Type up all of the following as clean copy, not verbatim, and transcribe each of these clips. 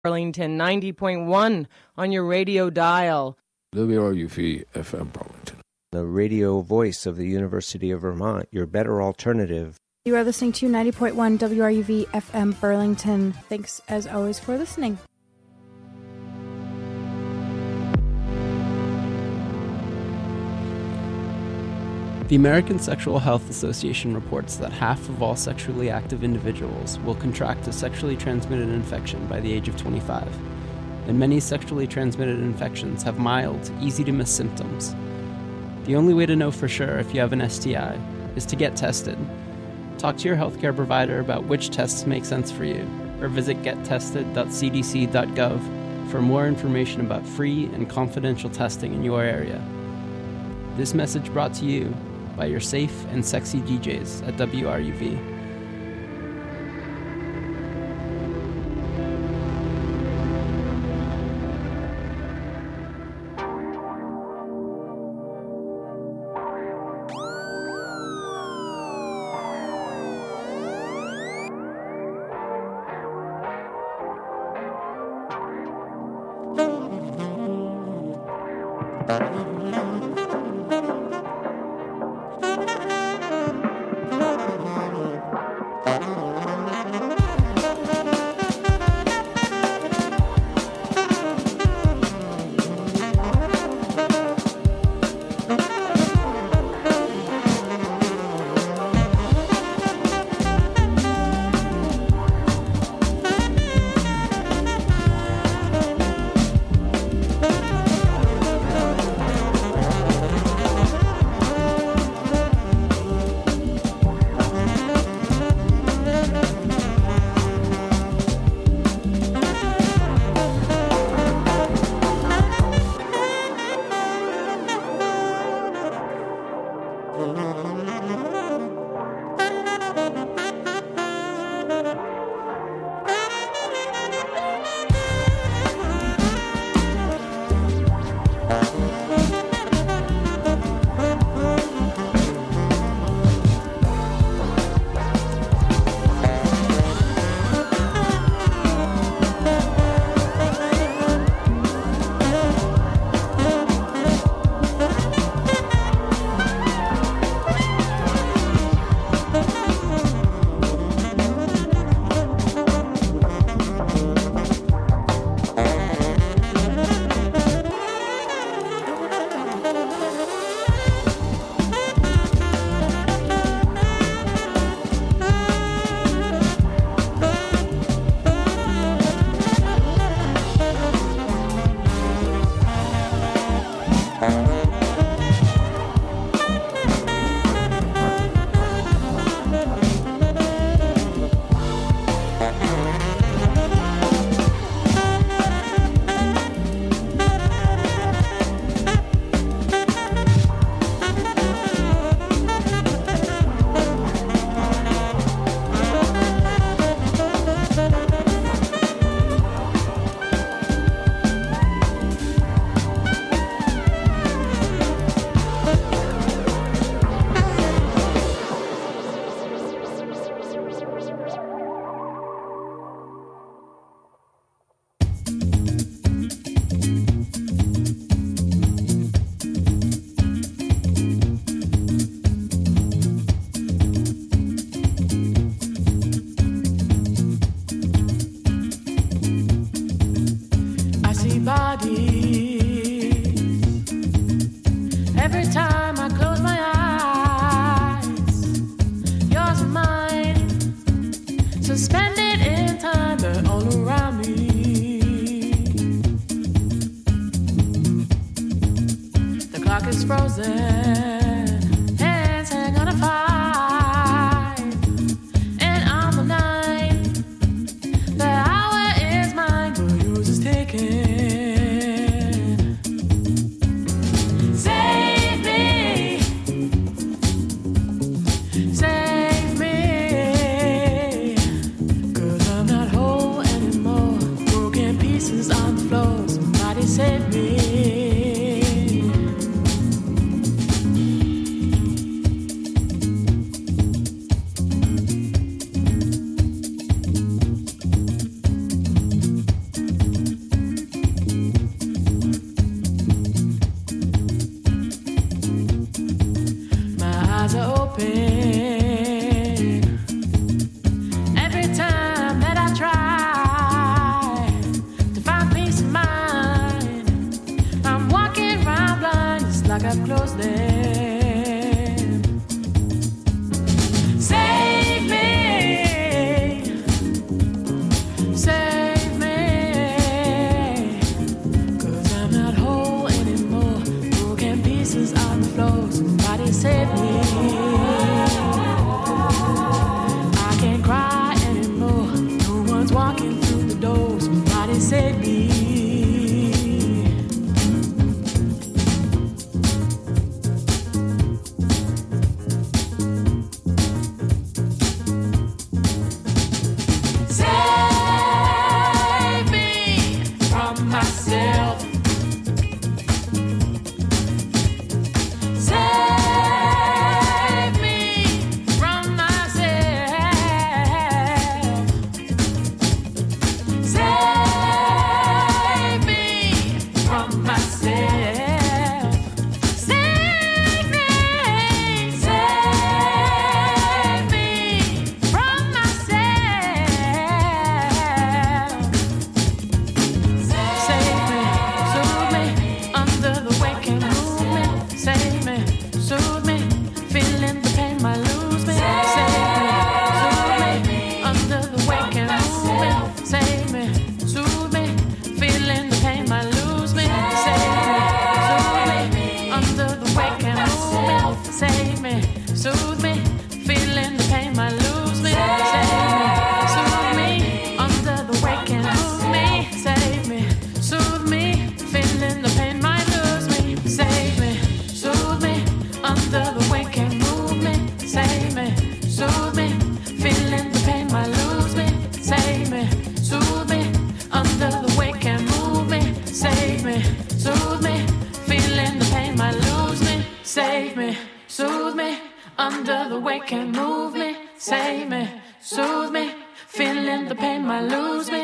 Burlington, 90.1 on your radio dial. WRUV FM Burlington. The radio voice of the University of Vermont, your better alternative. You are listening to 90.1 WRUV FM Burlington. Thanks, as always, for listening. The American Sexual Health Association reports that half of all sexually active individuals will contract a sexually transmitted infection by the age of 25, and many sexually transmitted infections have mild, easy-to-miss symptoms. The only way to know for sure if you have an STI is to get tested. Talk to your healthcare provider about which tests make sense for you, or visit gettested.cdc.gov for more information about free and confidential testing in your area. This message brought to you by your safe and sexy DJs at WRUV. have closed them. Save me, save me, 'cause I'm not whole anymore. Broken pieces on the floor. Somebody save me. I can't cry anymore. No one's walking through the door. Somebody save me. Save me from myself. Save me from myself. Save me from myself. Save me. Save me from myself. Save me, soothe me under the waking movement. Save me, soothe me, feeling the pain might lose me. Save me, soothe me under the waking movement. Save me, soothe me, feeling the pain might lose me. Save me, soothe me under the waking movement. Save me, soothe me, feeling the pain might lose me. Save me, soothe me under the waking movement. Save me, soothe me, feeling the pain might lose me. Save me, soothe me under the waking movement. Save me, soothe me, feeling the pain might lose me. Save me, soothe me under the waking movement. Save me, soothe me, feeling the pain might lose me. Save me, soothe me under the waking movement. Save me, soothe me, feeling the pain might lose me.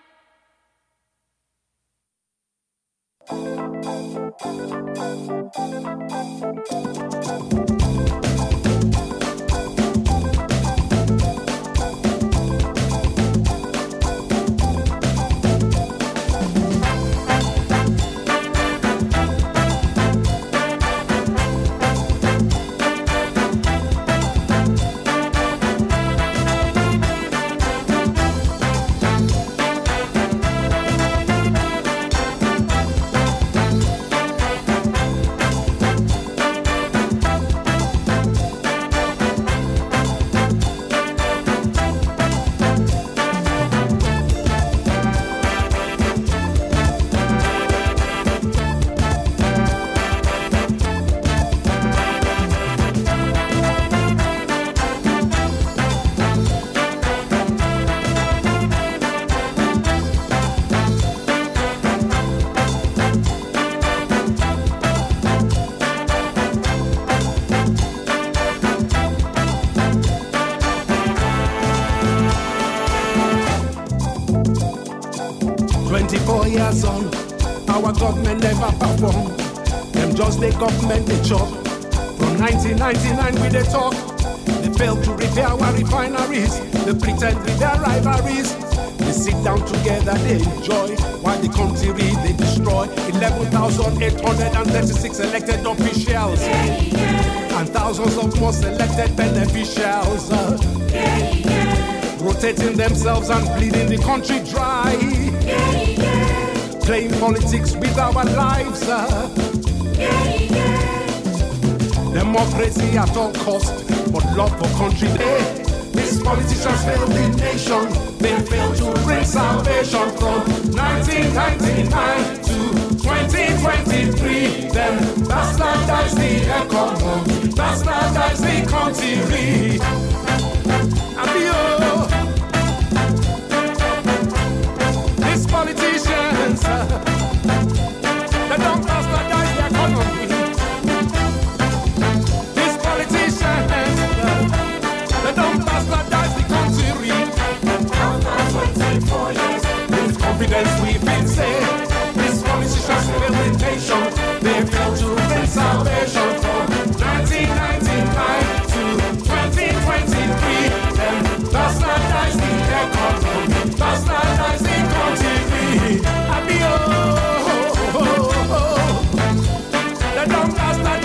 24 years on, our government never perform. Them just the government they chop. From 1999 we they talk. They failed to repair our refineries. They pretend with their rivalries. They sit down together, they enjoy, while the country they destroy. 11,836 elected officials, and thousands of more selected beneficiaries, rotating themselves and bleeding the country dry, playing politics with our lives, democracy at all cost, but love for country. These politicians failed the nation. They failed to bring salvation from 1999 to 2023. Then bastardize the economy, bastardize the country. These politicians, they don't bastardize the economy. These politicians, they don't bastardize the country. After 24 years, with confidence we can say, these politicians failed the nation. They failed to bring salvation from 1999 to 2023. Then bastardize the economy, bastardize the country. They don't bastardize.